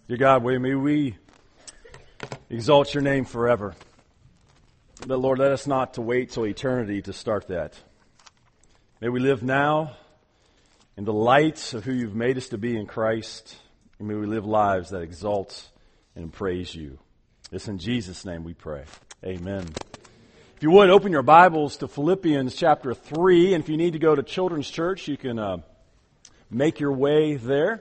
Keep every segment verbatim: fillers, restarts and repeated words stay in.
Dear God, may we exalt your name forever. But Lord, let us not to wait till eternity to start that. May we live now in the light of who you've made us to be in Christ. And may we live lives that exalt and praise you. This in Jesus' name we pray. Amen. If you would, open your Bibles to Philippians chapter three. And if you need to go to Children's Church, you can uh, make your way there.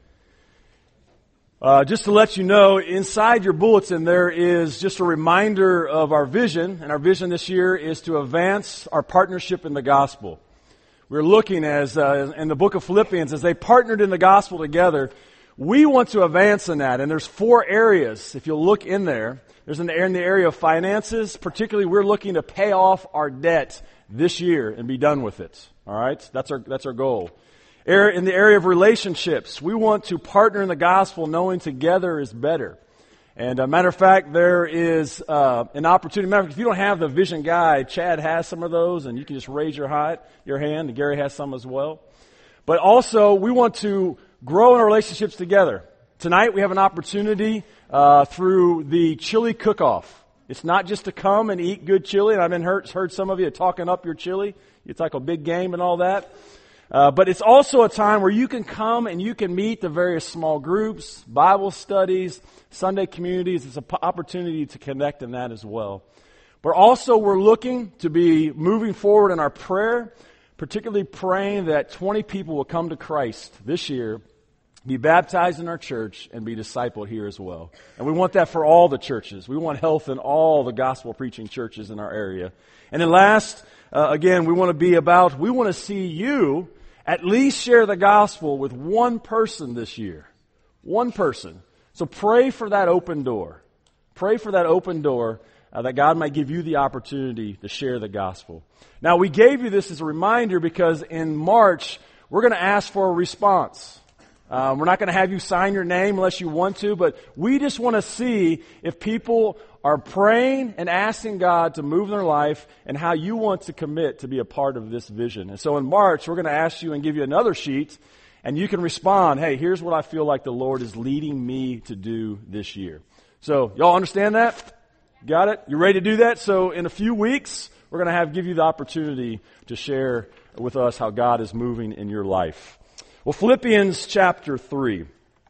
Uh, just to let you know, inside your bulletin there is just a reminder of our vision. And our vision this year is to advance our partnership in the gospel. We're looking as uh, in the book of Philippians, as they partnered in the gospel together, we want to advance in that. And there's four areas, if you'll look in there. There's an area in the area of finances. Particularly, we're looking to pay off our debt this year and be done with it. All right? That's our, that's our goal. In the area of relationships, we want to partner in the gospel knowing together is better. And a matter of fact, there is uh, an opportunity. Matter of fact, if you don't have the vision guide, Chad has some of those, and you can just raise your, height, your hand, and Gary has some as well. But also, we want to grow in our relationships together. Tonight, we have an opportunity uh, through the chili cook-off. It's not just to come and eat good chili, and I've been heard, heard some of you talking up your chili. It's like a big game and all that. Uh, but it's also a time where you can come and you can meet the various small groups, Bible studies, Sunday communities. It's an opportunity to connect in that as well. But also we're looking to be moving forward in our prayer, particularly praying that twenty people will come to Christ this year, be baptized in our church, and be discipled here as well. And we want that for all the churches. We want health in all the gospel-preaching churches in our area. And then last, uh, again, we want to be about, we want to see you at least share the gospel with one person this year. One person. So pray for that open door. Pray for that open door uh, that God might give you the opportunity to share the gospel. Now, we gave you this as a reminder because in March, we're going to ask for a response. Um, we're not going to have you sign your name unless you want to, but we just want to see if people are praying and asking God to move in their life and how you want to commit to be a part of this vision. And so in March, we're going to ask you and give you another sheet, and you can respond, hey, here's what I feel like the Lord is leading me to do this year. So, y'all understand that? Got it? You ready to do that? So in a few weeks, we're going to have give you the opportunity to share with us how God is moving in your life. Well, Philippians chapter three.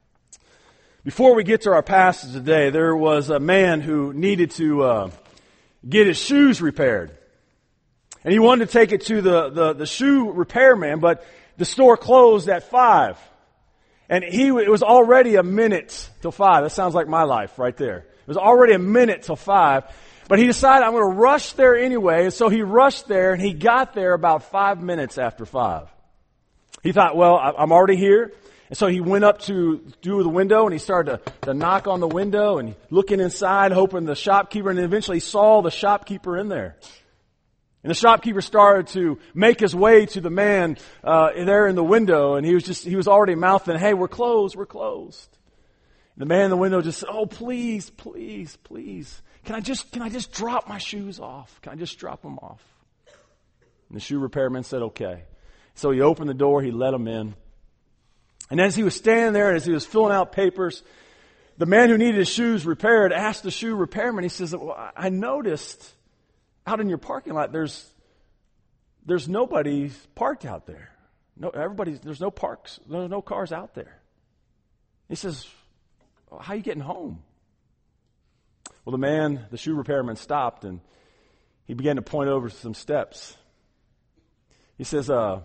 Before we get to our passage today, there was a man who needed to uh, get his shoes repaired. And he wanted to take it to the, the, the shoe repairman, but the store closed at five. And he it was already a minute till five. That sounds like my life right there. It was already a minute till five. But he decided, I'm going to rush there anyway. And so he rushed there, and he got there about five minutes after five. He thought, well, I'm already here. And so he went up to do the window, and he started to, to knock on the window and looking inside, hoping the shopkeeper, and eventually saw the shopkeeper in there. And the shopkeeper started to make his way to the man uh, there in the window, and he was just he was already mouthing, hey, we're closed, we're closed. And the man in the window just said, oh, please, please, please. Can I just can I just drop my shoes off? Can I just drop them off? And the shoe repairman said, okay. So he opened the door, he let him in. And as he was standing there, and as he was filling out papers, the man who needed his shoes repaired asked the shoe repairman, he says, well, I noticed out in your parking lot, there's there's nobody parked out there. No, everybody's, there's no parks, there's no cars out there. He says, well, how are you getting home? Well, the man, the shoe repairman stopped, and he began to point over some steps. He says, uh,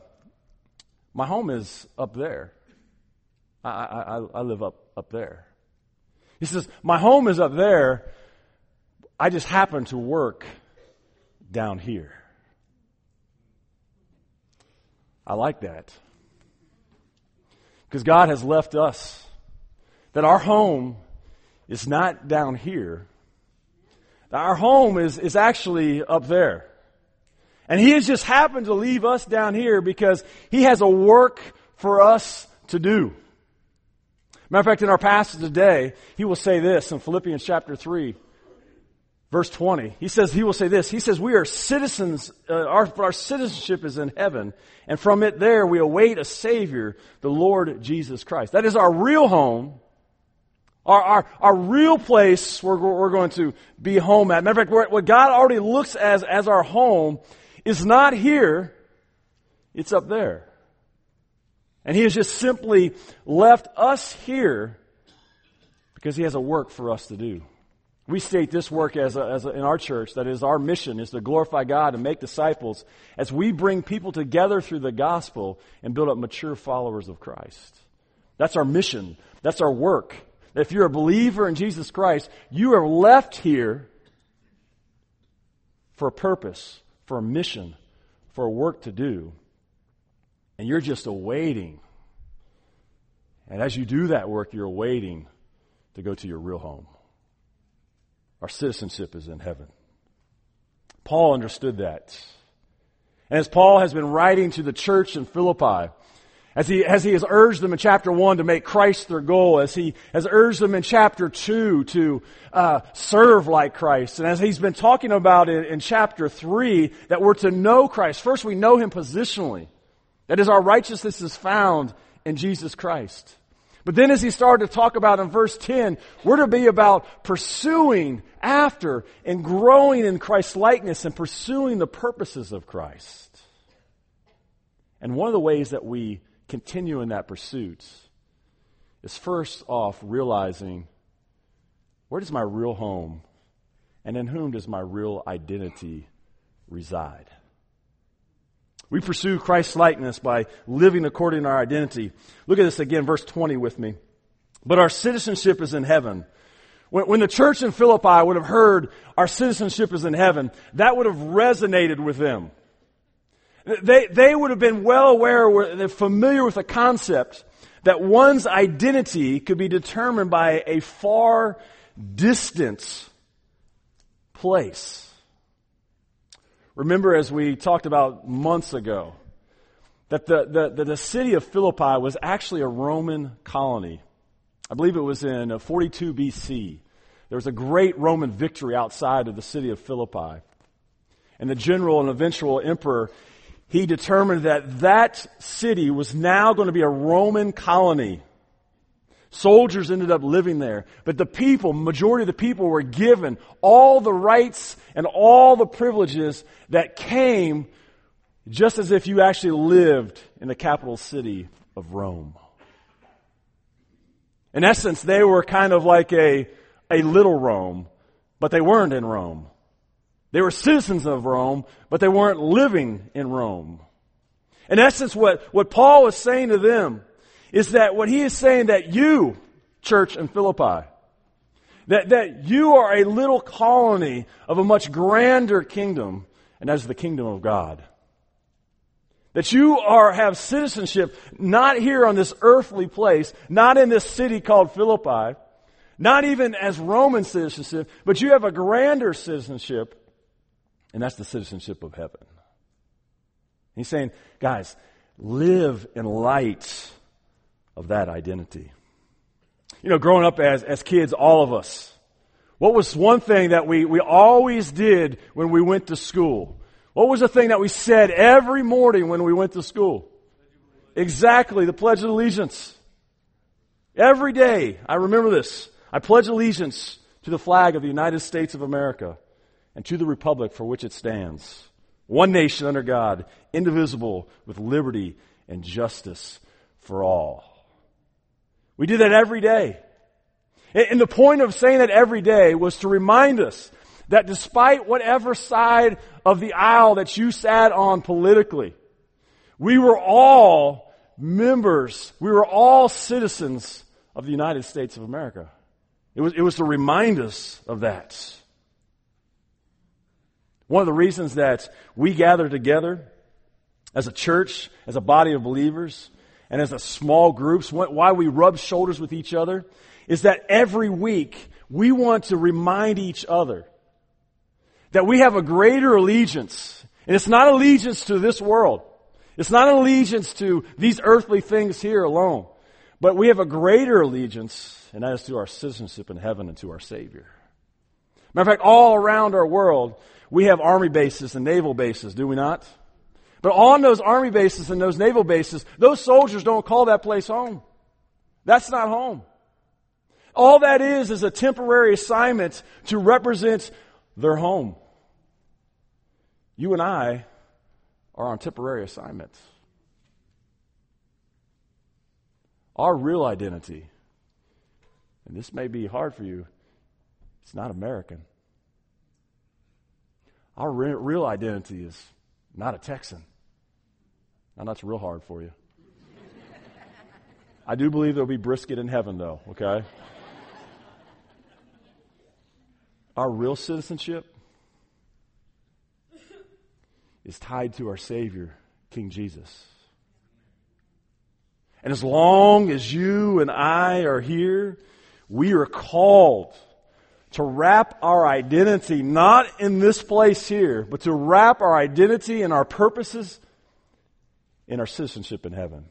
my home is up there. I, I, I live up, up there. He says, my home is up there. I just happen to work down here. I like that. Because God has left us. That our home is not down here. That our home is, is actually up there. And He has just happened to leave us down here because He has a work for us to do. Matter of fact, in our passage today, He will say this in Philippians chapter three, verse twenty. He says, He will say this. He says, we are citizens, uh, our, our citizenship is in heaven, and from it there we await a Savior, the Lord Jesus Christ. That is our real home. Our, our, our real place where we're going to be home at. Matter of fact, what God already looks as, as our home is not here, it's up there. And He has just simply left us here because He has a work for us to do. We state this work as, a, as a, in our church, that is our mission, is to glorify God and make disciples as we bring people together through the gospel and build up mature followers of Christ. That's our mission. That's our work. If you're a believer in Jesus Christ, you are left here for a purpose, for a mission, for a work to do. And you're just awaiting. And as you do that work, you're awaiting to go to your real home. Our citizenship is in heaven. Paul understood that. And as Paul has been writing to the church in Philippi, as he, as he has urged them in chapter one to make Christ their goal, as he has urged them in chapter two to uh, serve like Christ, and as he's been talking about in, in chapter three that we're to know Christ. First, we know Him positionally. That is, our righteousness is found in Jesus Christ. But then as he started to talk about in verse ten, we're to be about pursuing after and growing in Christ's likeness and pursuing the purposes of Christ. And one of the ways that we continue in that pursuit is first off realizing, where does my real home and in whom does my real identity reside? We pursue Christ's likeness by living according to our identity. Look at this again, verse twenty with me. But our citizenship is in heaven. When, when the church in Philippi would have heard our citizenship is in heaven, that would have resonated with them. They, they would have been well aware, they're familiar with the concept that one's identity could be determined by a far distant place. Remember, as we talked about months ago, that the, the, the, the city of Philippi was actually a Roman colony. I believe it was in forty-two B C. There was a great Roman victory outside of the city of Philippi. And the general and eventual emperor, he determined that that city was now going to be a Roman colony. Soldiers ended up living there. But the people, majority of the people were given all the rights and all the privileges that came just as if you actually lived in the capital city of Rome. In essence, they were kind of like a, a little Rome, but they weren't in Rome. They were citizens of Rome, but they weren't living in Rome. In essence, what, what Paul is saying to them is that what he is saying that you, church in Philippi, that, that you are a little colony of a much grander kingdom, and that is the kingdom of God. That you are have citizenship not here on this earthly place, not in this city called Philippi, not even as Roman citizenship, but you have a grander citizenship, and that's the citizenship of heaven. He's saying, guys, live in light of that identity. You know, growing up as, as kids, all of us, what was one thing that we, we always did when we went to school? What was the thing that we said every morning when we went to school? Exactly, the Pledge of Allegiance. Every day, I remember this. I pledge allegiance to the flag of the United States of America and to the republic for which it stands. One nation under God, indivisible, with liberty and justice for all. We did that every day. And the point of saying that every day was to remind us that despite whatever side of the aisle that you sat on politically, we were all members, we were all citizens of the United States of America. It was, it was to remind us of that. One of the reasons that we gather together as a church, as a body of believers, and as a small groups, why we rub shoulders with each other, is that every week we want to remind each other that we have a greater allegiance. And it's not allegiance to this world. It's not an allegiance to these earthly things here alone. But we have a greater allegiance, and that is to our citizenship in heaven and to our Savior. Matter of fact, all around our world, we have army bases and naval bases, do we not? But on those army bases and those naval bases, those soldiers don't call that place home. That's not home. All that is is a temporary assignment to represent their home. You and I are on temporary assignments. Our real identity, and this may be hard for you, it's not American. Our re- real identity is not a Texan. Now that's real hard for you. I do believe there'll be brisket in heaven, though, okay? Our real citizenship is tied to our Savior, King Jesus. And as long as you and I are here, we are called to wrap our identity not in this place here, but to wrap our identity and our purposes in our citizenship in heaven.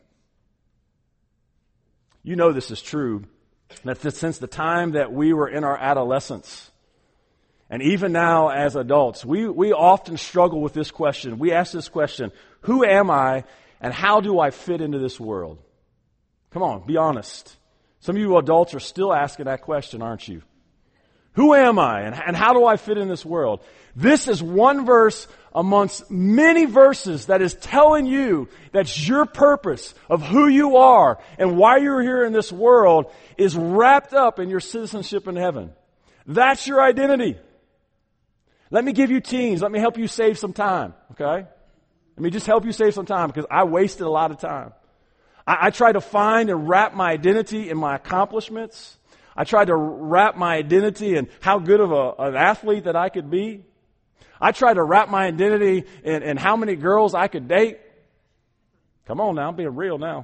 You know this is true, that since the time that we were in our adolescence, and even now as adults, we, we often struggle with this question. We ask this question, who am I and how do I fit into this world? Come on, be honest. Some of you adults are still asking that question, aren't you? Who am I and, and how do I fit in this world? This is one verse amongst many verses that is telling you that your purpose of who you are and why you're here in this world is wrapped up in your citizenship in heaven. That's your identity. Let me give you teens. Let me help you save some time, okay? Let me just help you save some time because I wasted a lot of time. I, I tried to find and wrap my identity in my accomplishments. I tried to wrap my identity in how good of a, an athlete that I could be. I tried to wrap my identity in, in how many girls I could date. Come on now, I'm being real now.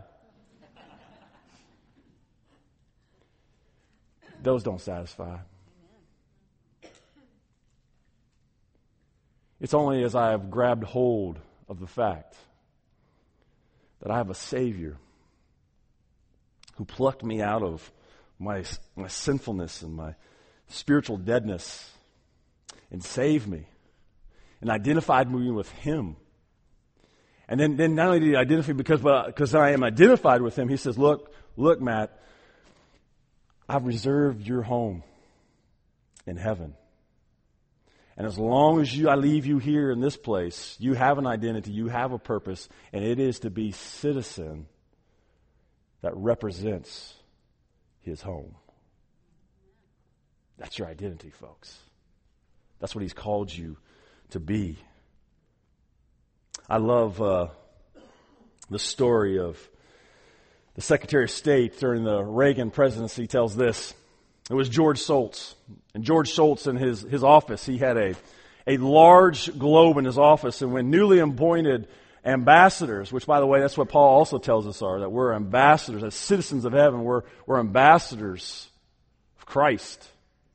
Those don't satisfy. It's only as I have grabbed hold of the fact that I have a Savior who plucked me out of my, my sinfulness and my spiritual deadness and saved me and identified me with Him. And then, then not only did He identify me because, because I am identified with Him, He says, look, look, Matt, I've reserved your home in heaven. And as long as you, I leave you here in this place, you have an identity, you have a purpose, and it is to be citizen that represents His home. That's your identity, folks. That's what He's called you to be. I love uh, the story of the Secretary of State during the Reagan presidency tells this. It was George Shultz. And George Shultz in his, his office, he had a, a large globe in his office. And when newly appointed ambassadors, which by the way, that's what Paul also tells us are, that we're ambassadors, as citizens of heaven, we're, we're ambassadors of Christ.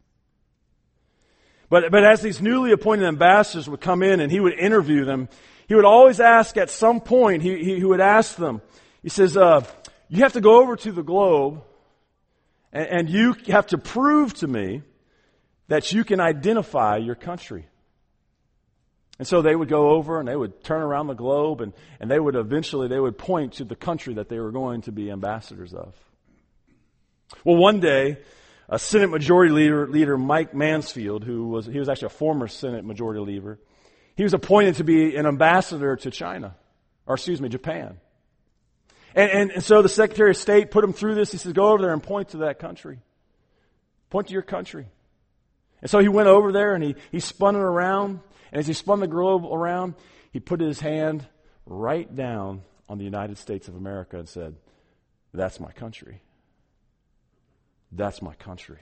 But, but as these newly appointed ambassadors would come in and he would interview them, he would always ask at some point, he, he, he would ask them, he says, uh, you have to go over to the globe and, and you have to prove to me that you can identify your country. And so they would go over and they would turn around the globe and, and they would eventually, they would point to the country that they were going to be ambassadors of. Well, one day, a Senate Majority Leader, leader Mike Mansfield, who was, he was actually a former Senate Majority Leader, he was appointed to be an ambassador to China, or excuse me, Japan. And, and, and so the Secretary of State put him through this. He says, go over there and point to that country. Point to your country. And so he went over there and he, he spun it around. And as he spun the globe around, he put his hand right down on the United States of America and said, that's my country. That's my country.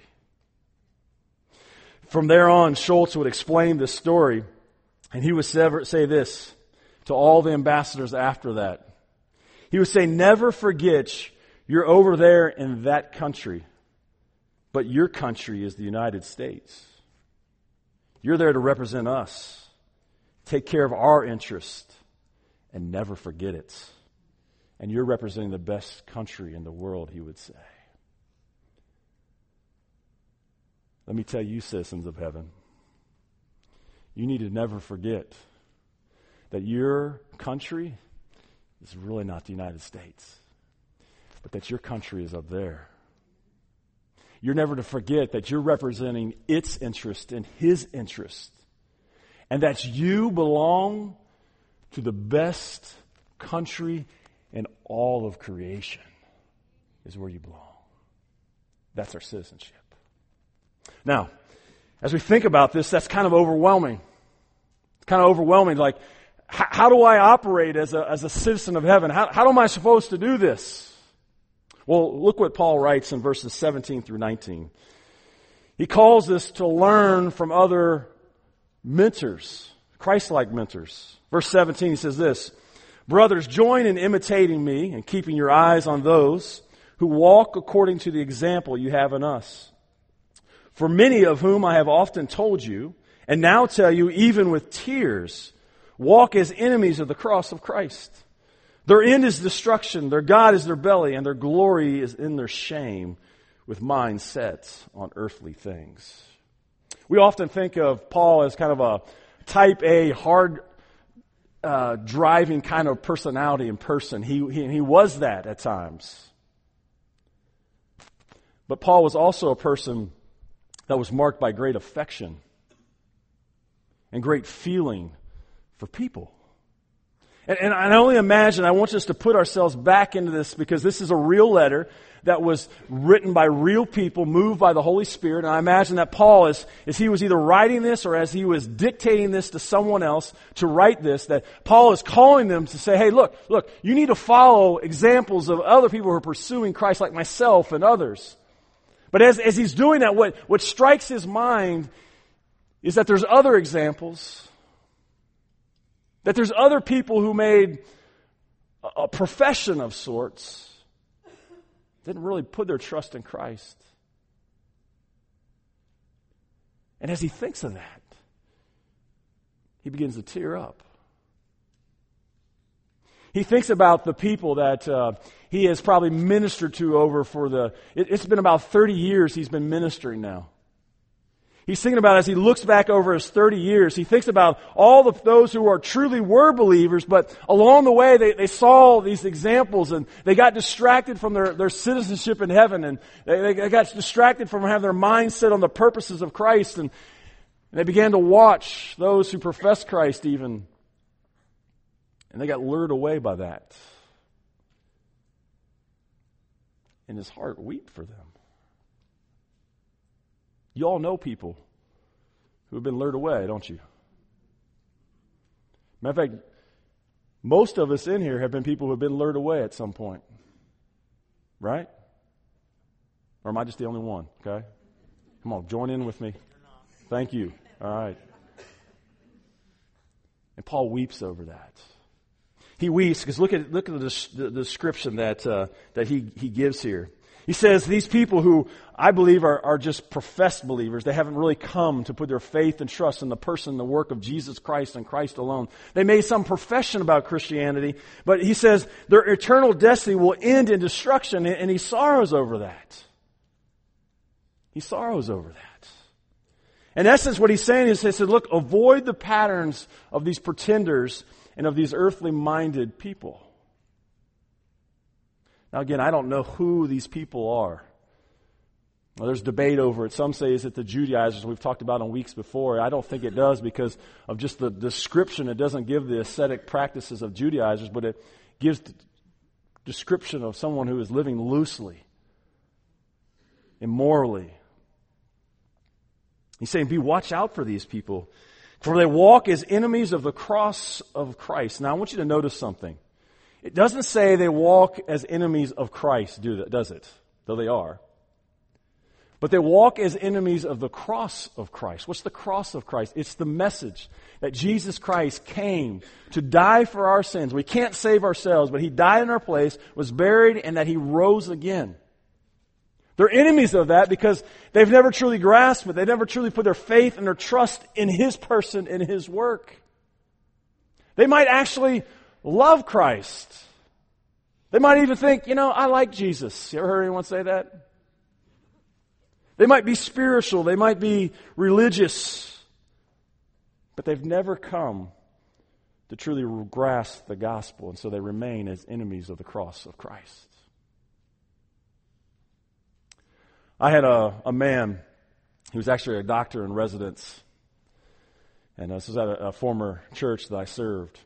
From there on, Shultz would explain this story, and he would say this to all the ambassadors after that. He would say, never forget you're over there in that country, but your country is the United States. You're there to represent us, take care of our interest, and never forget it. And you're representing the best country in the world, he would say. Let me tell you, citizens of heaven, you need to never forget that your country is really not the United States, but that your country is up there. you're never to forget that you're representing its interest and his interest. And that you belong to the best country in all of creation is where you belong. That's our citizenship. Now, as we think about this, that's kind of overwhelming. It's kind of overwhelming. Like, how, how do I operate as a, as a citizen of heaven? How, how am I supposed to do this? Well, look what Paul writes in verses seventeen through nineteen. He calls us to learn from other mentors, Christ-like mentors. Verse seventeen, he says this, "Brothers, join in imitating me and keeping your eyes on those who walk according to the example you have in us. For many of whom I have often told you, and now tell you even with tears, walk as enemies of the cross of Christ. Their end is destruction, their God is their belly, and their glory is in their shame, with minds set on earthly things." We often think of Paul as kind of a type A, hard uh, driving kind of personality in person. He, he, he was that at times. But Paul was also a person that was marked by great affection and great feeling for people. And, and I only imagine, I want us to put ourselves back into this because this is a real letter that was written by real people, moved by the Holy Spirit. And I imagine that Paul, as, as he was either writing this or as he was dictating this to someone else to write this, that Paul is calling them to say, hey, look, look, you need to follow examples of other people who are pursuing Christ like myself and others. But as, as he's doing that, what, what strikes his mind is that there's other examples, that there's other people who made a, a profession of sorts, didn't really put their trust in Christ. And as he thinks of that, he begins to tear up. He thinks about the people that uh, he has probably ministered to over for the, it, it's been about thirty years he's been ministering now. He's thinking about, as he looks back over his thirty years, he thinks about all of those who are truly were believers, but along the way they, they saw these examples and they got distracted from their, their citizenship in heaven, and they, they got distracted from having their mind set on the purposes of Christ, and, and they began to watch those who profess Christ even, and they got lured away by that. And his heart wept for them. You all know people who have been lured away, don't you? Matter of fact, most of us in here have been people who have been lured away at some point. Right? Or am I just the only one? Okay? Come on, join in with me. Thank you. All right. And Paul weeps over that. He weeps because look at look at the, the description that uh, that he, he gives here. He says these people who I believe are, are just professed believers, they haven't really come to put their faith and trust in the person and the work of Jesus Christ and Christ alone. They made some profession about Christianity, but he says their eternal destiny will end in destruction, and he sorrows over that. He sorrows over that. In essence, what he's saying is, he said, look, avoid the patterns of these pretenders and of these earthly-minded people. Now again, I don't know who these people are. Well, there's debate over it. Some say is it the Judaizers we've talked about on weeks before. I don't think it does because of just the description. It doesn't give the ascetic practices of Judaizers, but it gives the description of someone who is living loosely, immorally. He's saying, be watch out for these people, for they walk as enemies of the cross of Christ. Now I want you to notice something. It doesn't say they walk as enemies of Christ, do that, does it? Though they are. But they walk as enemies of the cross of Christ. What's the cross of Christ? It's the message that Jesus Christ came to die for our sins. We can't save ourselves, but He died in our place, was buried, and that He rose again. They're enemies of that because they've never truly grasped it. They've never truly put their faith and their trust in His person and His work. They might actually love Christ. They might even think, you know, I like Jesus. You ever heard anyone say that? They might be spiritual. They might be religious. But they've never come to truly grasp the gospel. And so they remain as enemies of the cross of Christ. I had a, a man, he was actually a doctor in residence, and this was at a, a former church that I served.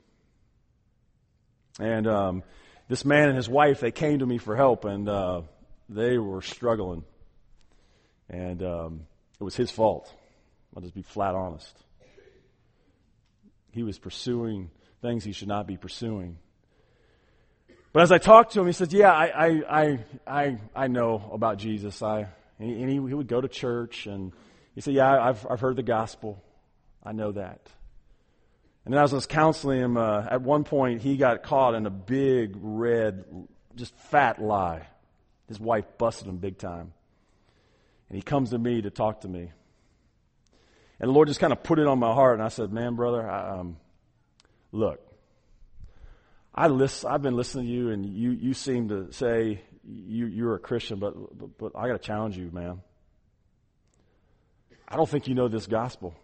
And um, this man and his wife, they came to me for help, and uh, they were struggling. And um, it was his fault. I'll just be flat honest. He was pursuing things he should not be pursuing. But as I talked to him, he said, yeah, I I I I, I know about Jesus. I and he, and he, he would go to church, and he said, yeah, I've I've heard the gospel. I know that. And then as I was counseling him, uh, at one point he got caught in a big, red, just fat lie. His wife busted him big time. And he comes to me to talk to me. And the Lord just kind of put it on my heart, and I said, man, brother, I, um, look, I listen, I've been listening to you, and you, you seem to say you, you're a Christian, but, but, but I got to challenge you, man. I don't think you know this gospel.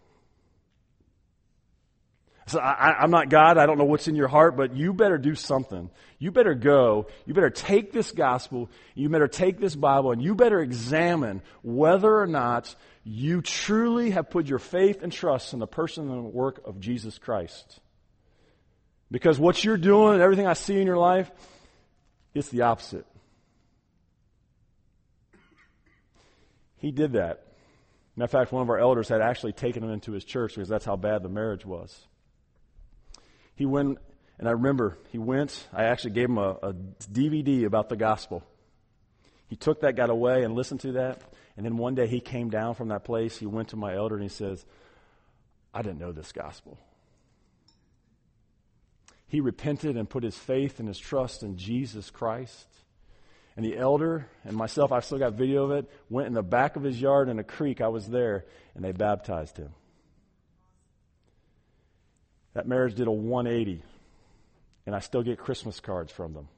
So I, I'm not God. I don't know what's in your heart, but you better do something. You better go. You better take this gospel. You better take this Bible, and you better examine whether or not you truly have put your faith and trust in the person and the work of Jesus Christ. Because what you're doing, everything I see in your life, it's the opposite. He did that. Matter of fact, one of our elders had actually taken him into his church because that's how bad the marriage was. He went, and I remember, he went, I actually gave him a, a D V D about the gospel. He took that, got away, and listened to that, and then one day he came down from that place, he went to my elder, and he says, I didn't know this gospel. He repented and put his faith and his trust in Jesus Christ. And the elder and myself, I've still got video of it, went in the back of his yard in a creek, I was there, and they baptized him. That marriage did a one eighty, and I still get Christmas cards from them.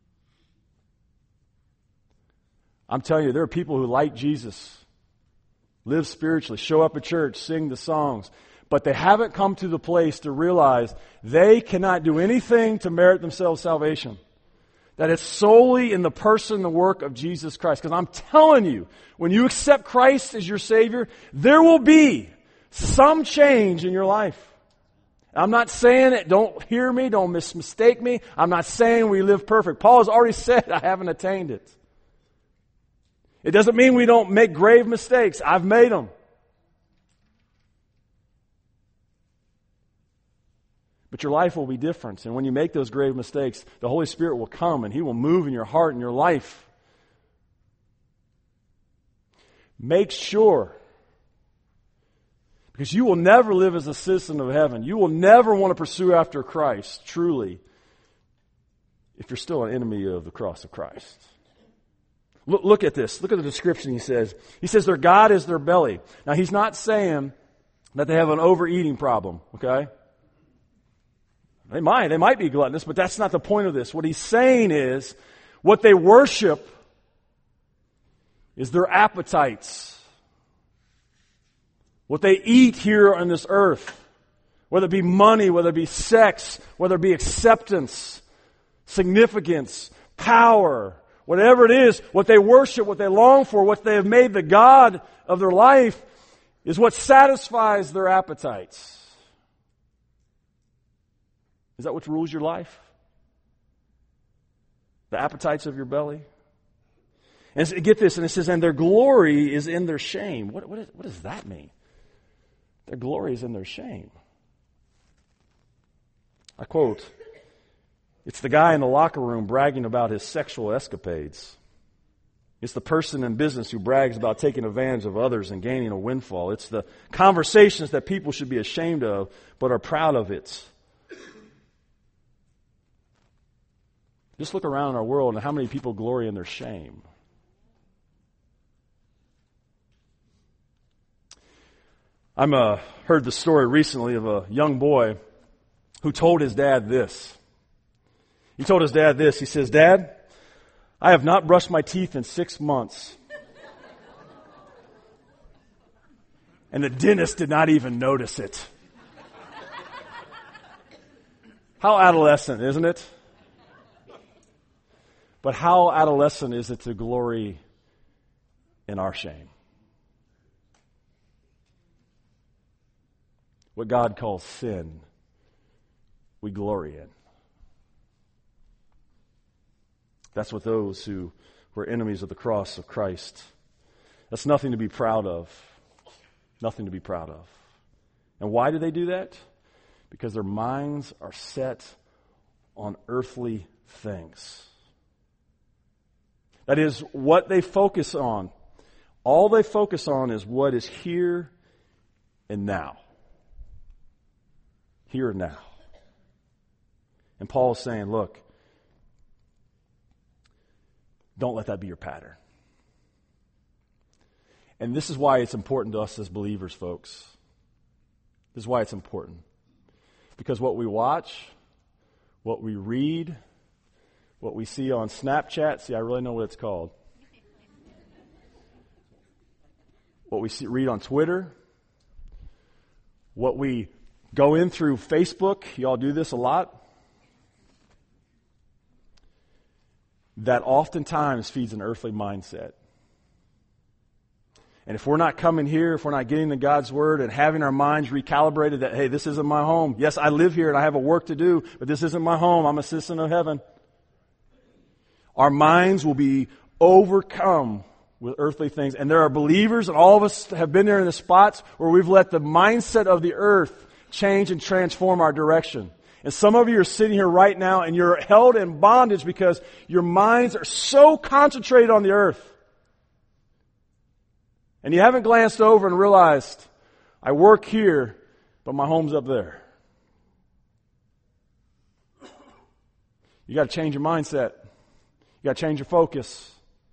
I'm telling you, there are people who like Jesus, live spiritually, show up at church, sing the songs, but they haven't come to the place to realize they cannot do anything to merit themselves salvation. That it's solely in the person and the work of Jesus Christ. Because I'm telling you, when you accept Christ as your Savior, there will be some change in your life. I'm not saying it, don't hear me, don't mis- mistake me. I'm not saying we live perfect. Paul has already said, I haven't attained it. It doesn't mean we don't make grave mistakes. I've made them. But your life will be different. And when you make those grave mistakes, the Holy Spirit will come and He will move in your heart and your life. Make sure. Because you will never live as a citizen of heaven. You will never want to pursue after Christ, truly, if you're still an enemy of the cross of Christ. Look, look at this. Look at the description he says. He says their God is their belly. Now, he's not saying that they have an overeating problem, okay? They might. They might be gluttonous, but that's not the point of this. What he's saying is what they worship is their appetites. What they eat here on this earth, whether it be money, whether it be sex, whether it be acceptance, significance, power, whatever it is, what they worship, what they long for, what they have made the God of their life is what satisfies their appetites. Is that what rules your life? The appetites of your belly? And get this, and it says, and their glory is in their shame. What, what, is, what does that mean? Their glory is in their shame. I quote, it's the guy in the locker room bragging about his sexual escapades. It's the person in business who brags about taking advantage of others and gaining a windfall. It's the conversations that people should be ashamed of but are proud of it. Just look around our world and how many people glory in their shame. I'm uh, heard the story recently of a young boy who told his dad this. He told his dad this. He says, Dad, I have not brushed my teeth in six months. And the dentist did not even notice it. How adolescent, isn't it? But how adolescent is it to glory in our shame. What God calls sin, we glory in. That's what those who were enemies of the cross of Christ, that's nothing to be proud of. Nothing to be proud of. And why do they do that? Because their minds are set on earthly things. That is, what they focus on. All they focus on is what is here and now. Here and now. And Paul is saying, look, don't let that be your pattern. And this is why it's important to us as believers, folks. This is why it's important. Because what we watch, what we read, what we see on Snapchat, see, I really know what it's called. What we see, read on Twitter, what we go in through Facebook, you all do this a lot, that oftentimes feeds an earthly mindset. And if we're not coming here, if we're not getting to God's Word and having our minds recalibrated that, hey, this isn't my home. Yes, I live here and I have a work to do, but this isn't my home. I'm a citizen of heaven. Our minds will be overcome with earthly things. And there are believers, and all of us have been there in the spots where we've let the mindset of the earth change and transform our direction. And some of you are sitting here right now and you're held in bondage because your minds are so concentrated on the earth. And you haven't glanced over and realized, I work here, but my home's up there. You got to change your mindset. You got to change your focus.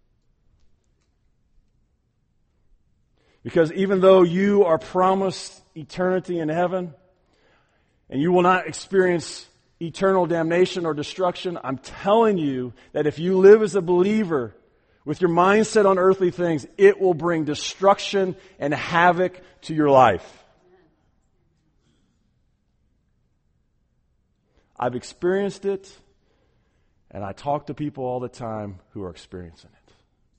Because even though you are promised eternity in heaven, and you will not experience eternal damnation or destruction, I'm telling you that if you live as a believer with your mindset on earthly things, it will bring destruction and havoc to your life. I've experienced it, and I talk to people all the time who are experiencing it.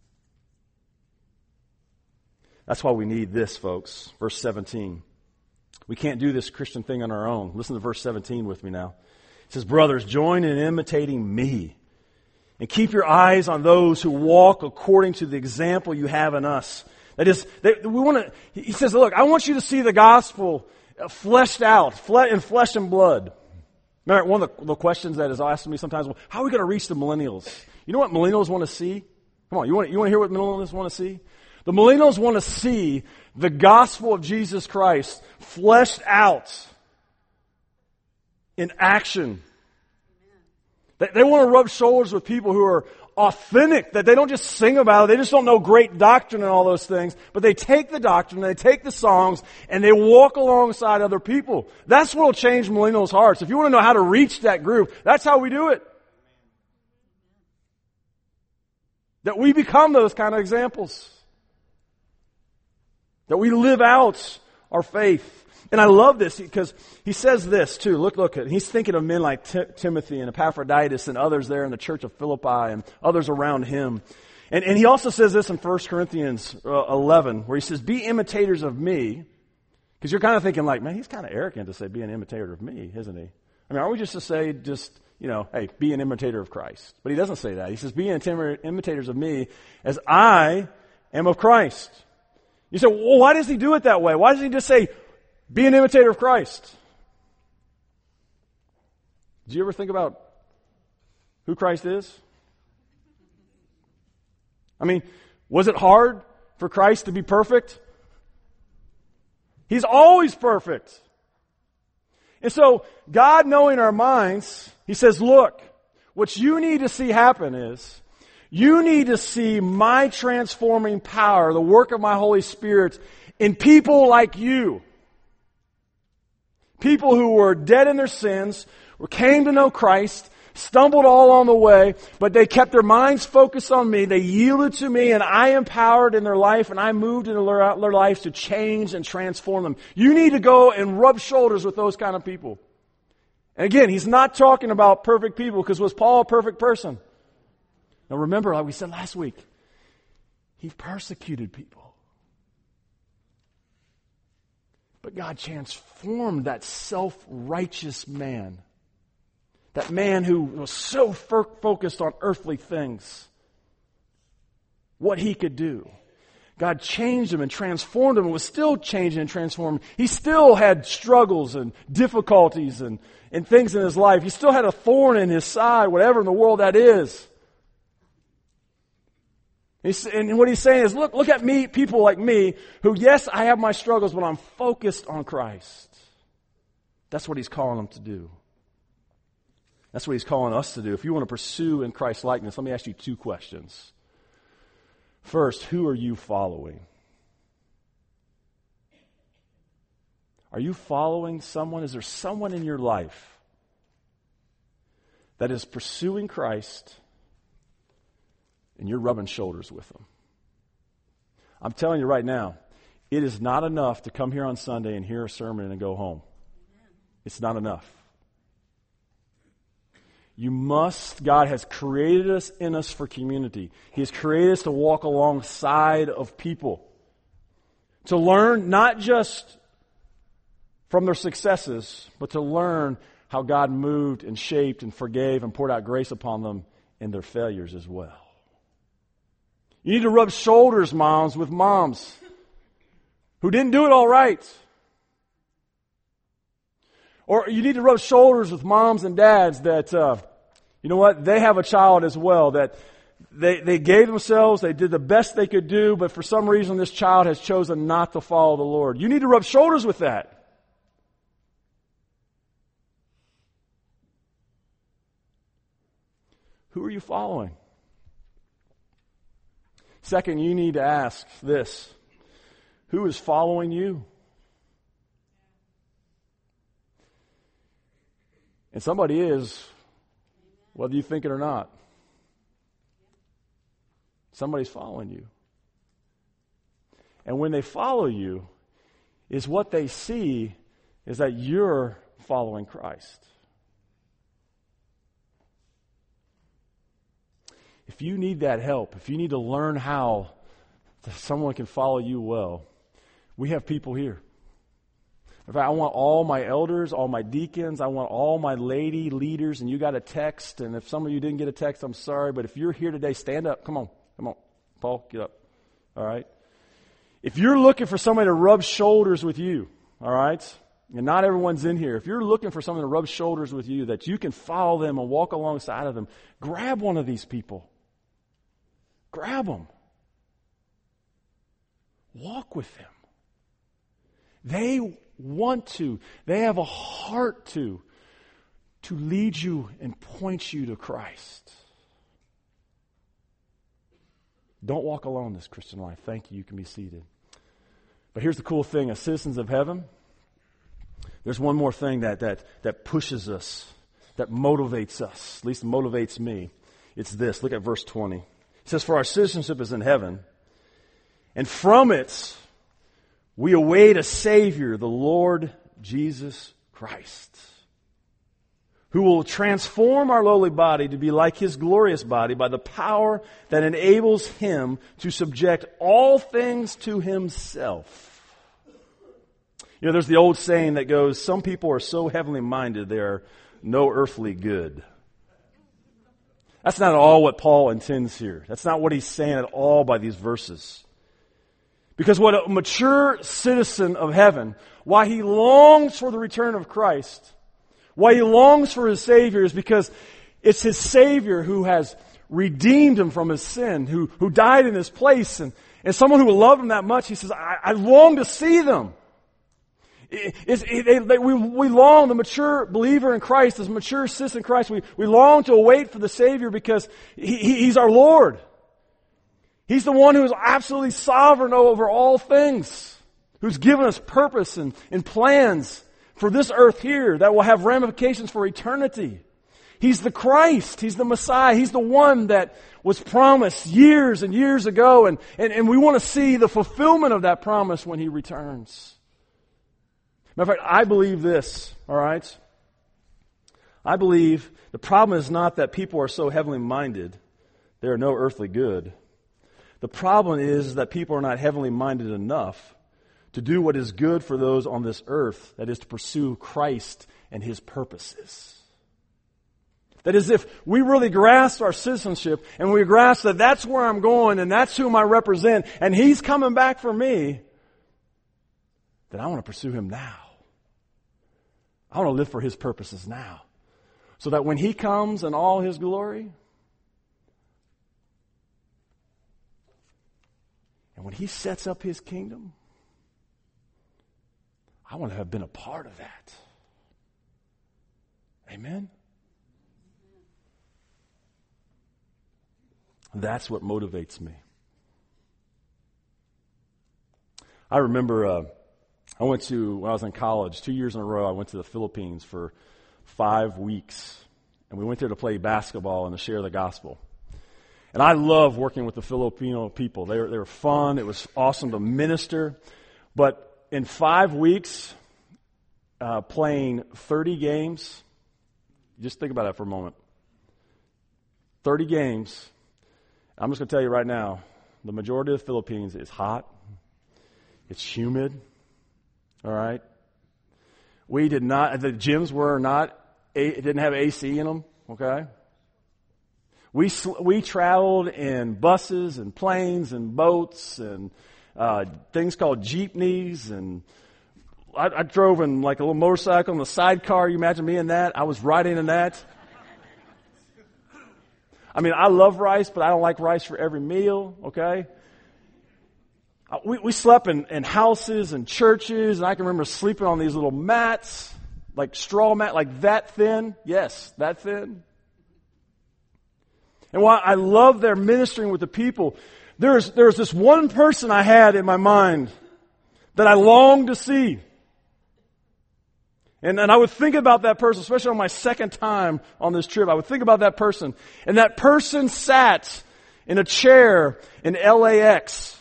That's why we need this, folks. Verse seventeen. We can't do this Christian thing on our own. Listen to verse seventeen with me now. It says, brothers, join in imitating me. And keep your eyes on those who walk according to the example you have in us. That is, they, we want to. He says, look, I want you to see the gospel fleshed out, in flesh and blood. Remember, one of the, the questions that is asked me sometimes, well, how are we going to reach the millennials? You know what millennials want to see? Come on, you want, you want to hear what millennials want to see? The millennials want to see the gospel of Jesus Christ fleshed out in action. They, they want to rub shoulders with people who are authentic, that they don't just sing about it, they just don't know great doctrine and all those things, but they take the doctrine, they take the songs, and they walk alongside other people. That's what will change millennials' hearts. If you want to know how to reach that group, that's how we do it. That we become those kind of examples. That we live out our faith. And I love this because he says this too. Look, look at it. He's thinking of men like T- Timothy and Epaphroditus and others there in the church of Philippi and others around him. And, and he also says this in First Corinthians eleven where he says, be imitators of me. Because you're kind of thinking like, man, he's kind of arrogant to say be an imitator of me, isn't he? I mean, aren't we just to say just, you know, hey, be an imitator of Christ? But he doesn't say that. He says, be imitators of me as I am of Christ. You say, well, why does he do it that way? Why doesn't he just say, be an imitator of Christ? Did you ever think about who Christ is? I mean, was it hard for Christ to be perfect? He's always perfect. And so, God knowing our minds, He says, look, what you need to see happen is, you need to see my transforming power, the work of my Holy Spirit in people like you. People who were dead in their sins, who came to know Christ, stumbled all on the way, but they kept their minds focused on me. They yielded to me, and I empowered in their life, and I moved into their, their lives to change and transform them. You need to go and rub shoulders with those kind of people. And again, he's not talking about perfect people, because was Paul a perfect person? Now remember, like we said last week, He persecuted people. But God transformed that self-righteous man. That man who was so fo- focused on earthly things. What he could do. God changed him and transformed him and was still changing and transforming. He still had struggles and difficulties and, and things in his life. He still had a thorn in his side, whatever in the world that is. He's, and what he's saying is, look, look at me, people like me, who, yes, I have my struggles, but I'm focused on Christ. That's what he's calling them to do. That's what he's calling us to do. If you want to pursue in Christ's likeness, let me ask you two questions. First, who are you following? Are you following someone? Is there someone in your life that is pursuing Christ and you're rubbing shoulders with them? I'm telling you right now, it is not enough to come here on Sunday and hear a sermon and go home. It's not enough. You must, God has created us in us for community. He has created us to walk alongside of people. To learn not just from their successes, but to learn how God moved and shaped and forgave and poured out grace upon them in their failures as well. You need to rub shoulders, moms, with moms who didn't do it all right. Or you need to rub shoulders with moms and dads that, uh, you know what, they have a child as well, that they, they gave themselves, they did the best they could do, but for some reason this child has chosen not to follow the Lord. You need to rub shoulders with that. Who are you following? Second, you need to ask this. Who is following you? And somebody is, whether you think it or not. Somebody's following you. And when they follow you, is what they see is that you're following Christ. If you need that help, if you need to learn how someone can follow you well, we have people here. In fact, I want all my elders, all my deacons, I want all my lady leaders, and you got a text, and if some of you didn't get a text, I'm sorry, but if you're here today, stand up. Come on. Come on. Paul, get up. All right? If you're looking for somebody to rub shoulders with you, all right, and not everyone's in here, if you're looking for someone to rub shoulders with you, that you can follow them and walk alongside of them, grab one of these people. Grab them. Walk with them. They want to. They have a heart to. To lead you and point you to Christ. Don't walk alone this Christian life. Thank you. You can be seated. But here's the cool thing. As citizens of heaven, there's one more thing that, that, that pushes us, that motivates us, at least motivates me. It's this. Look at verse twenty. It says, for our citizenship is in heaven, and from it we await a Savior, the Lord Jesus Christ, who will transform our lowly body to be like His glorious body by the power that enables Him to subject all things to Himself. You know, there's the old saying that goes, some people are so heavenly minded they are no earthly good. That's not at all what Paul intends here. That's not what he's saying at all by these verses. Because what a mature citizen of heaven, why he longs for the return of Christ, why he longs for his Savior is because it's his Savior who has redeemed him from his sin, who, who died in his place. And, and someone who loved him that much, he says, I, I long to see them. It's, it, it, they, we, we long, the mature believer in Christ, this mature citizen in Christ, we, we long to await for the Savior because he, he, He's our Lord. He's the one who is absolutely sovereign over all things, who's given us purpose and, and plans for this earth here that will have ramifications for eternity. He's the Christ. He's the Messiah. He's the one that was promised years and years ago, and, and, and we want to see the fulfillment of that promise when He returns. Matter of fact, I believe this, all right? I believe the problem is not that people are so heavenly minded, they are no earthly good. The problem is that people are not heavenly minded enough to do what is good for those on this earth, that is to pursue Christ and His purposes. That is, if we really grasp our citizenship and we grasp that that's where I'm going and that's whom I represent and He's coming back for me, then I want to pursue Him now. I want to live for His purposes now. So that when He comes in all His glory, and when He sets up His kingdom, I want to have been a part of that. Amen? That's what motivates me. I remember uh, I went to, when I was in college, two years in a row, I went to the Philippines for five weeks. And we went there to play basketball and to share the gospel. And I love working with the Filipino people. They were, they were fun. It was awesome to minister. But in five weeks, uh, playing thirty games, just think about that for a moment. thirty games. I'm just going to tell you right now, the majority of the Philippines is hot. It's humid. All right? We did not, the gyms were not, it didn't have A C in them, okay? We we traveled in buses and planes and boats and uh, things called jeepneys, and I, I drove in like a little motorcycle in the sidecar. You imagine me in that? I was riding in that. I mean, I love rice, but I don't like rice for every meal, okay? We, we slept in, in houses and churches, and I can remember sleeping on these little mats, like straw mat, like that thin. Yes, that thin. And while I love their ministering with the people, there's, there's this one person I had in my mind that I longed to see. And, and I would think about that person, especially on my second time on this trip. I would think about that person. And that person sat in a chair in L A X.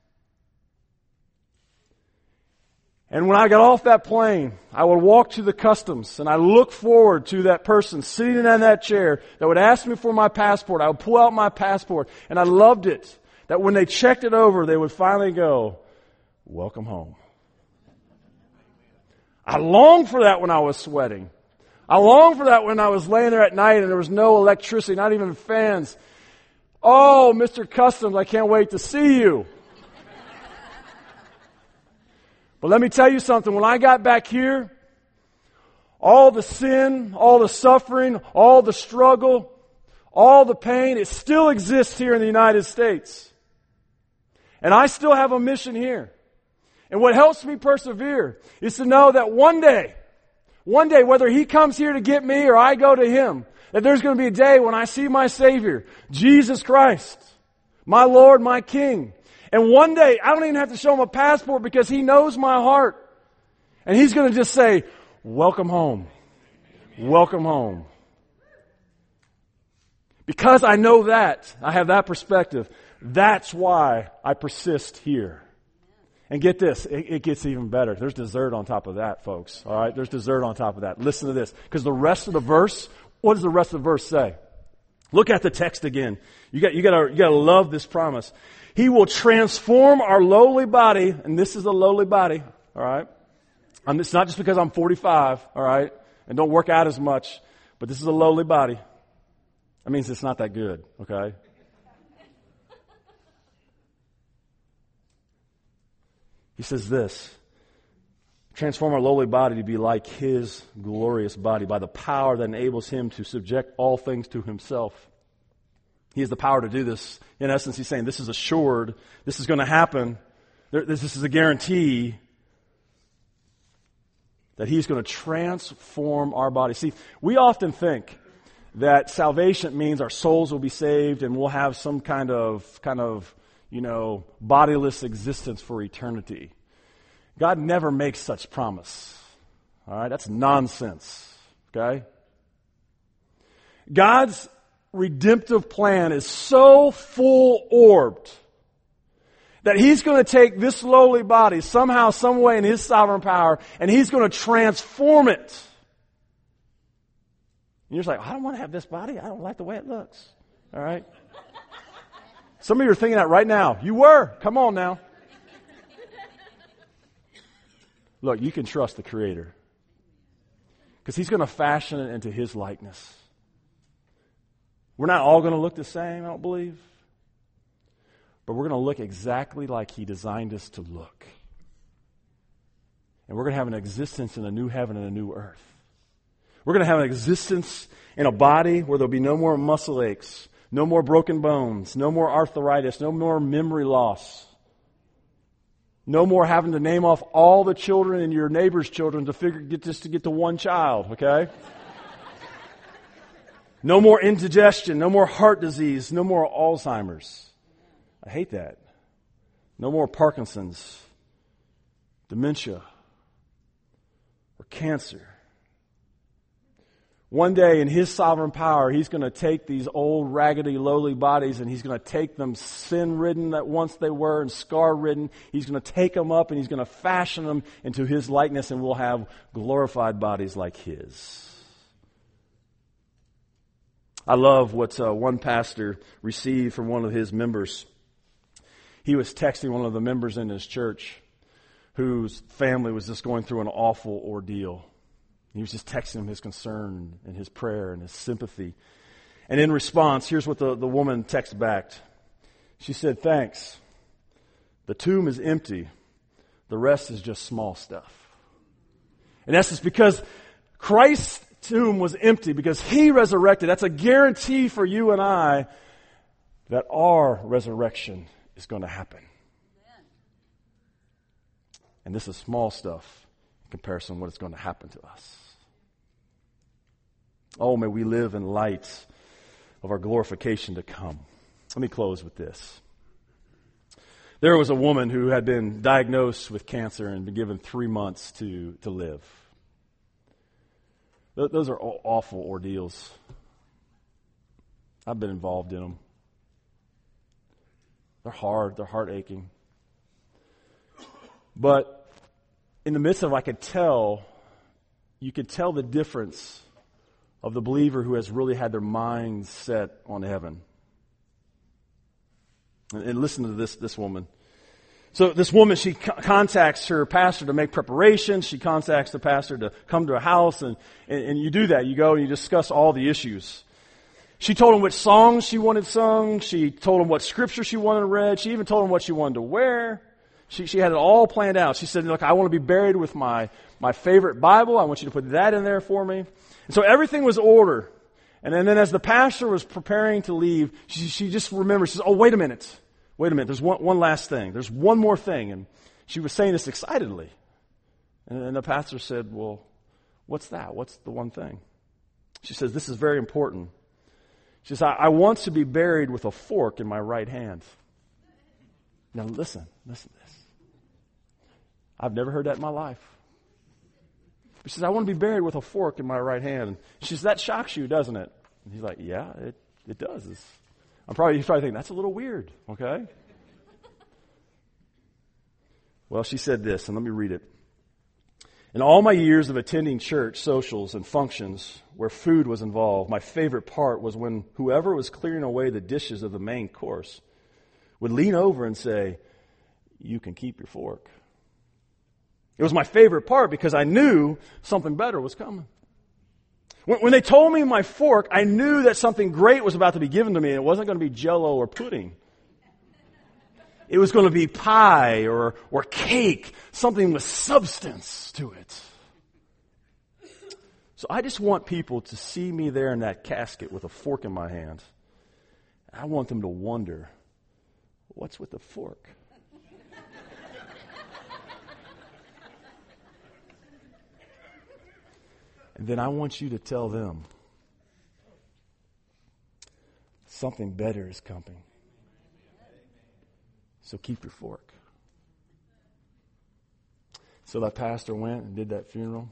And when I got off that plane, I would walk to the customs and I look forward to that person sitting in that chair that would ask me for my passport. I would pull out my passport, and I loved it that when they checked it over, they would finally go, "Welcome home." I longed for that when I was sweating. I longed for that when I was laying there at night and there was no electricity, not even fans. "Oh, Mister Customs, I can't wait to see you." But let me tell you something. When I got back here, all the sin, all the suffering, all the struggle, all the pain, it still exists here in the United States. And I still have a mission here. And what helps me persevere is to know that one day, one day, whether He comes here to get me or I go to Him, that there's going to be a day when I see my Savior, Jesus Christ, my Lord, my King. And one day, I don't even have to show Him a passport because He knows my heart. And He's going to just say, "Welcome home. Welcome home." Because I know that, I have that perspective, that's why I persist here. And get this, it, it gets even better. There's dessert on top of that, folks. All right, there's dessert on top of that. Listen to this, because the rest of the verse, what does the rest of the verse say? Look at the text again. You got, you got to, you got to love this promise. He will transform our lowly body, and this is a lowly body. All right, and it's not just because I'm forty-five. All right, and don't work out as much, but this is a lowly body. That means it's not that good. Okay. He says this, transform our lowly body to be like His glorious body by the power that enables Him to subject all things to Himself. He has the power to do this. In essence, He's saying this is assured. This is going to happen. This is a guarantee that He's going to transform our body. See, we often think that salvation means our souls will be saved and we'll have some kind of, kind of, you know, bodiless existence for eternity. God never makes such promise. All right, that's nonsense. Okay? God's redemptive plan is so full-orbed that He's going to take this lowly body somehow, some way in His sovereign power, and He's going to transform it. And you're just like, I don't want to have this body. I don't like the way it looks. All right? Some of you are thinking that right now. You were. Come on now. Look, you can trust the Creator. Because He's going to fashion it into His likeness. We're not all going to look the same, I don't believe. But we're going to look exactly like He designed us to look. And we're going to have an existence in a new heaven and a new earth. We're going to have an existence in a body where there'll be no more muscle aches, no more broken bones, no more arthritis, no more memory loss. No more having to name off all the children and your neighbor's children to figure get just to get to one child, okay? No more indigestion, no more heart disease, no more Alzheimer's. I hate that. No more Parkinson's, dementia, or cancer. One day in His sovereign power, He's going to take these old, raggedy, lowly bodies and He's going to take them sin-ridden that once they were and scar-ridden. He's going to take them up and He's going to fashion them into His likeness, and we'll have glorified bodies like His. I love what uh, one pastor received from one of his members. He was texting one of the members in his church whose family was just going through an awful ordeal. He was just texting him his concern and his prayer and his sympathy. And in response, here's what the, the woman texted back. She said, "Thanks. The tomb is empty. The rest is just small stuff." In essence, because Christ's tomb was empty, because He resurrected, that's a guarantee for you and I that our resurrection is going to happen. And this is small stuff in comparison to what is going to happen to us. Oh, may we live in light of our glorification to come. Let me close with this. There was a woman who had been diagnosed with cancer and been given three months to, to live. Th- those are awful ordeals. I've been involved in them. They're hard. They're heart-aching. But in the midst of it, I could tell, you could tell the difference of the believer who has really had their mind set on heaven. And, and listen to this, this woman. So this woman, she co- contacts her pastor to make preparations. She contacts the pastor to come to a house, and, and, and you do that. You go and you discuss all the issues. She told him which songs she wanted sung. She told him what scripture she wanted read. She even told him what she wanted to wear. She, she had it all planned out. She said, "Look, I want to be buried with my, my favorite Bible. I want you to put that in there for me." And so everything was ordered. And then, then as the pastor was preparing to leave, she, she just remembered, she says, "Oh, wait a minute. Wait a minute. There's one, one last thing. There's one more thing." And she was saying this excitedly. And, and the pastor said, "Well, what's that? What's the one thing?" She says, "This is very important." She says, I, I want to be buried with a fork in my right hand." Now listen, listen to this. I've never heard that in my life. She says, "I want to be buried with a fork in my right hand." She says, "That shocks you, doesn't it?" And he's like, "Yeah, it, it does." It's, I'm probably, he's probably thinking, that's a little weird, okay? Well, she said this, and let me read it. "In all my years of attending church socials and functions where food was involved, my favorite part was when whoever was clearing away the dishes of the main course would lean over and say, 'You can keep your fork.' It was my favorite part because I knew something better was coming. When, when they told me my fork, I knew that something great was about to be given to me, and it wasn't going to be Jell-O or pudding. It was going to be pie or, or cake, something with substance to it. So I just want people to see me there in that casket with a fork in my hand. I want them to wonder, what's with the fork? And then I want you to tell them, something better is coming. So keep your fork. So that pastor went and did that funeral.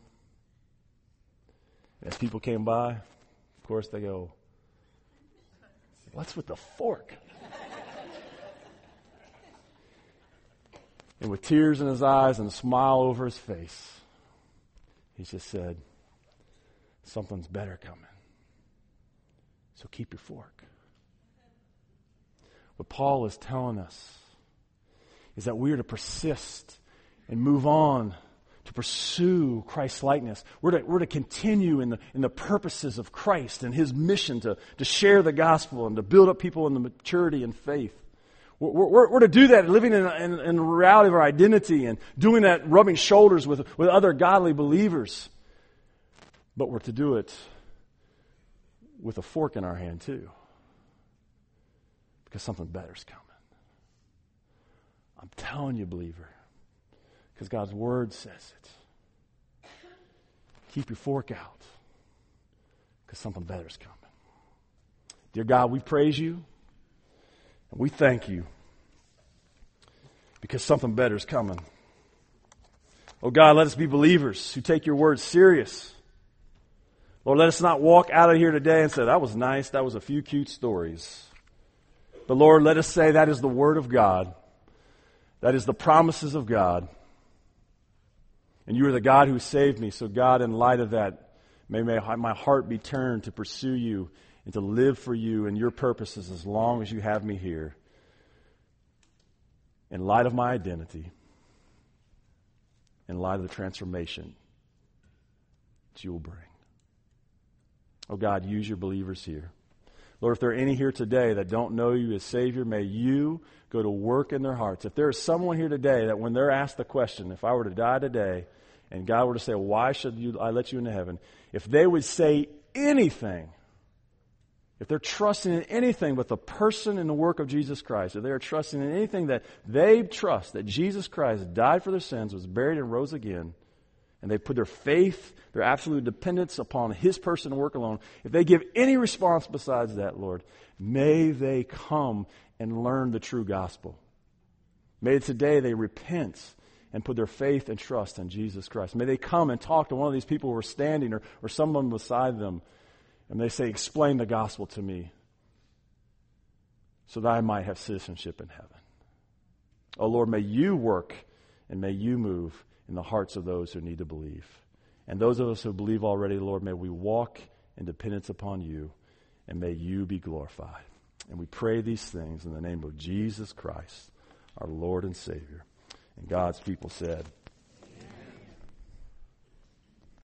As people came by, of course they go, "What's with the fork?" And with tears in his eyes and a smile over his face, he just said, "Something's better coming. So keep your fork." What Paul is telling us is that we are to persist and move on to pursue Christ's likeness. We're to, we're to continue in the, in the purposes of Christ and His mission to, to share the gospel and to build up people in the maturity and faith. We're, we're, we're to do that, living in, in, in the reality of our identity and doing that, rubbing shoulders with, with other godly believers. But we're to do it with a fork in our hand too, because something better's coming. I'm telling you, believer, because God's Word says it. Keep your fork out, because something better's coming. Dear God, we praise you and we thank you because something better's coming. Oh God, let us be believers who take your word serious. Lord, let us not walk out of here today and say, that was nice, that was a few cute stories. But Lord, let us say that is the Word of God. That is the promises of God. And you are the God who saved me. So God, in light of that, may my heart be turned to pursue you and to live for you and your purposes as long as you have me here. In light of my identity, in light of the transformation that you will bring. Oh God, use your believers here. Lord, if there are any here today that don't know you as Savior, may you go to work in their hearts. If there is someone here today that when they're asked the question, if I were to die today, and God were to say, why should you, I let you into heaven? If they would say anything, if they're trusting in anything but the person and the work of Jesus Christ, if they are trusting in anything that they trust, that Jesus Christ died for their sins, was buried and rose again, and they put their faith, their absolute dependence upon His person and work alone, if they give any response besides that, Lord, may they come and learn the true gospel. May today they repent and put their faith and trust in Jesus Christ. May they come and talk to one of these people who are standing or, or someone beside them, and they say, explain the gospel to me so that I might have citizenship in heaven. Oh Lord, may you work and may you move in the hearts of those who need to believe. And those of us who believe already, Lord, may we walk in dependence upon you, and may you be glorified. And we pray these things in the name of Jesus Christ, our Lord and Savior. And God's people said,